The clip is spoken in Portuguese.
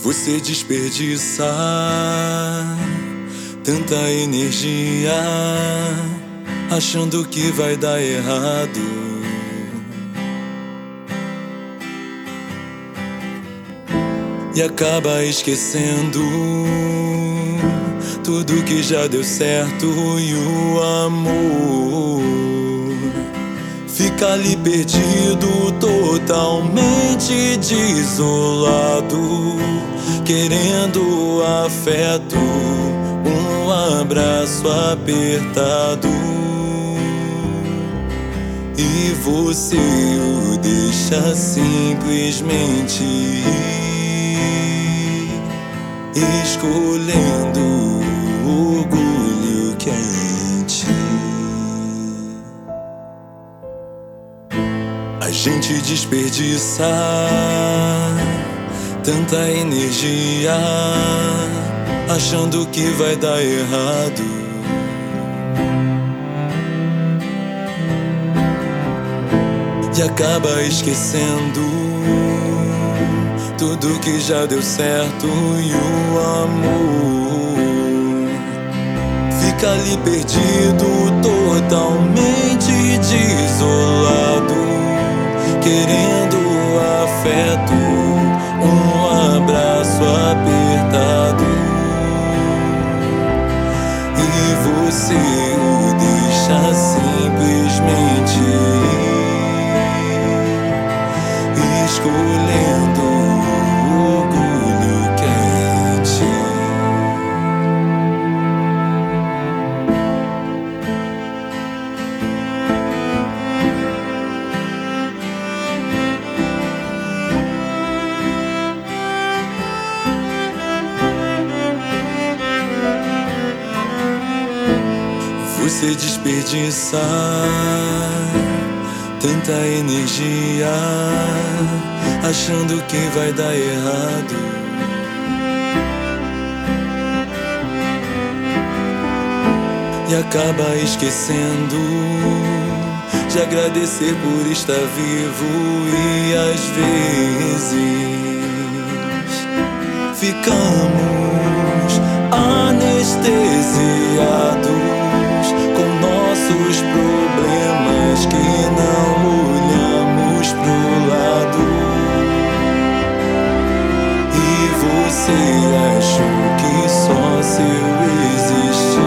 Você desperdiça tanta energia achando que vai dar errado. E acaba esquecendo tudo que já deu certo e o amor fica ali perdido, totalmente desolado, querendo afeto, um abraço apertado. E você o deixa simplesmente ir, escolhendo o orgulho quente. A gente desperdiça tanta energia achando que vai dar errado. E acaba esquecendo tudo que já deu certo e o amor fica ali perdido, totalmente desolado, querendo afeto, um abraço apertado. E você o deixa simplesmente ir, escolhendo o orgulho quente. Você desperdiça tanta energia achando que vai dar errado. E acaba esquecendo de agradecer por estar vivo. E às vezes ficamos anestesiados com nossos problemas que não olhamos pro lado. E você achou que só seu existir